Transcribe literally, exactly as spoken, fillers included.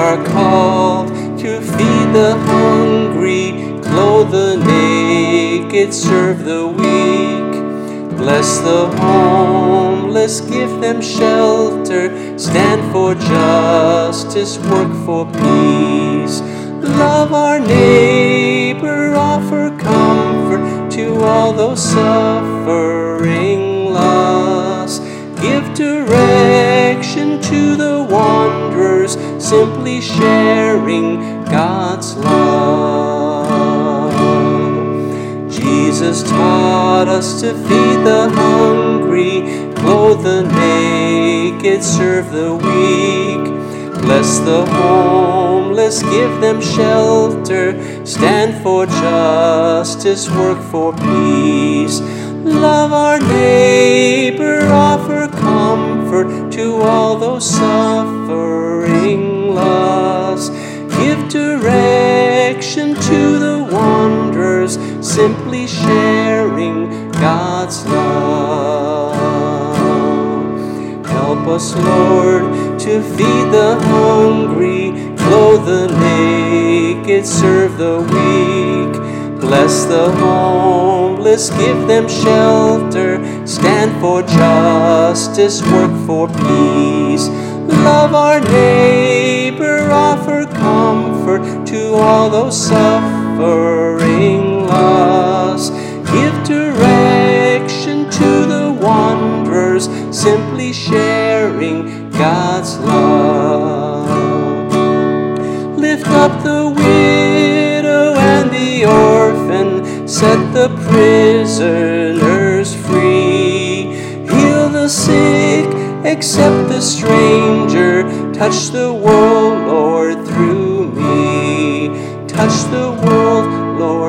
are called to feed the hungry, clothe the naked, serve the weak. Bless the homeless, give them shelter, stand for justice, work for peace. Love our neighbor, offer comfort to all those suffering lost. Give direction to the wanderers, simply sharing God's love. Jesus taught us to feed the hungry, clothe the naked, serve the weak. Bless the homeless, give them shelter, stand for justice, work for peace. Love our neighbor, offer comfort to all those suffering lost. Give direction to the wanderers, simply sharing God's love. Help us, Lord, to feed the hungry, clothe the naked, serve the weak. Bless the homeless, give them shelter, stand for justice, work for peace. Love our neighbor, offer comfort to all those suffering lost. Give direction to the wanderers, simply sharing God's love. Lift up the widow and the orphan, set the prisoners free. Heal the sick, accept the stranger, touch the world, Lord, through me. Touch the world, Lord,